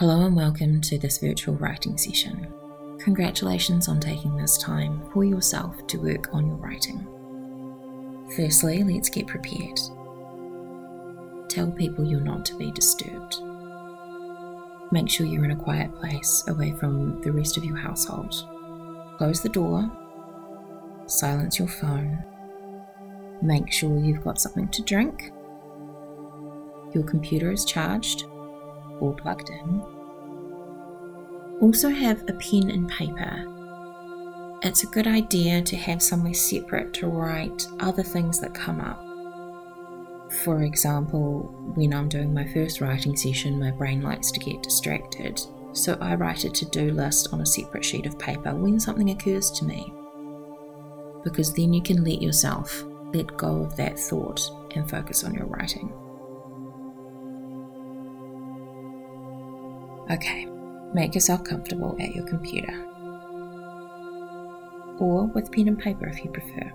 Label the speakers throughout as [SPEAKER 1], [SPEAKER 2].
[SPEAKER 1] Hello and welcome to this virtual writing session. Congratulations on taking this time for yourself to work on your writing. Firstly, let's get prepared. Tell people you're not to be disturbed. Make sure you're in a quiet place away from the rest of your household. Close the door, silence your phone, make sure you've got something to drink, your computer is charged or plugged in. Also have a pen and paper. It's a good idea to have somewhere separate to write other things that come up. For example, when I'm doing my first writing session, my brain likes to get distracted, so I write a to-do list on a separate sheet of paper when something occurs to me, because then you can let yourself let go of that thought and focus on your writing. Okay, make yourself comfortable at your computer, or with pen and paper if you prefer.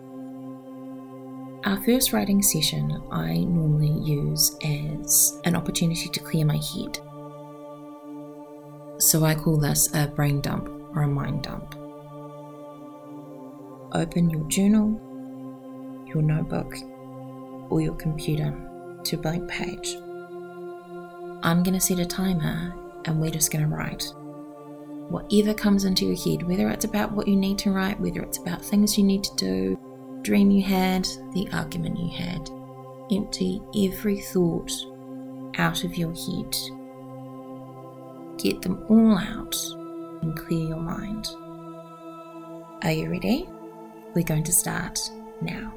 [SPEAKER 1] Our first writing session I normally use as an opportunity to clear my head. So I call this a brain dump or a mind dump. Open your journal, your notebook, or your computer to a blank page. I'm going to set a timer and we're just going to write. Whatever comes into your head, whether it's about what you need to write, whether it's about things you need to do, dream you had, the argument you had. Empty every thought out of your head. Get them all out and clear your mind. Are you ready? We're going to start now.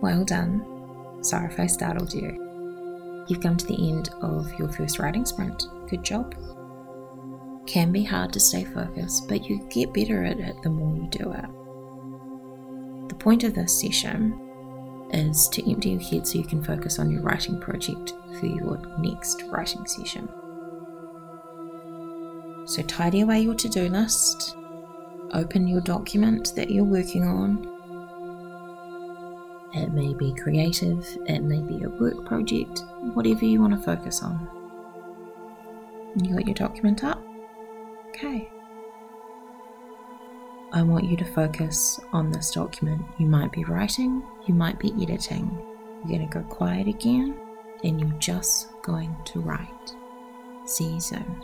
[SPEAKER 1] Well done. Sorry if I startled you. You've come to the end of your first writing sprint. Good job. Can be hard to stay focused, but you get better at it the more you do it. The point of this session is to empty your head so you can focus on your writing project for your next writing session. So tidy away your to-do list, open your document that you're working on. It may be creative, it may be a work project, whatever you want to focus on. You got your document up? Okay. I want you to focus on this document. You might be writing, you might be editing. You're going to go quiet again, and you're just going to write. See you soon.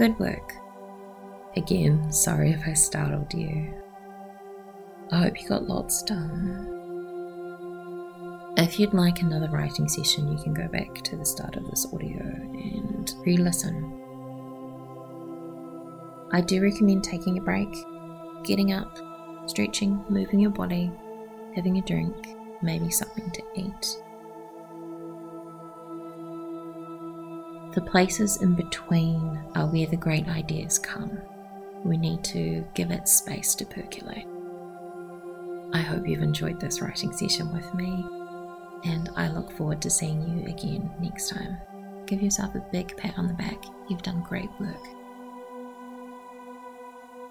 [SPEAKER 1] Good work. Again, sorry if I startled you. I hope you got lots done. If you'd like another writing session, you can go back to the start of this audio and re-listen. I do recommend taking a break, getting up, stretching, moving your body, having a drink, maybe something to eat. The places in between are where the great ideas come. We need to give it space to percolate. I hope you've enjoyed this writing session with me, and I look forward to seeing you again next time. Give yourself a big pat on the back. You've done great work.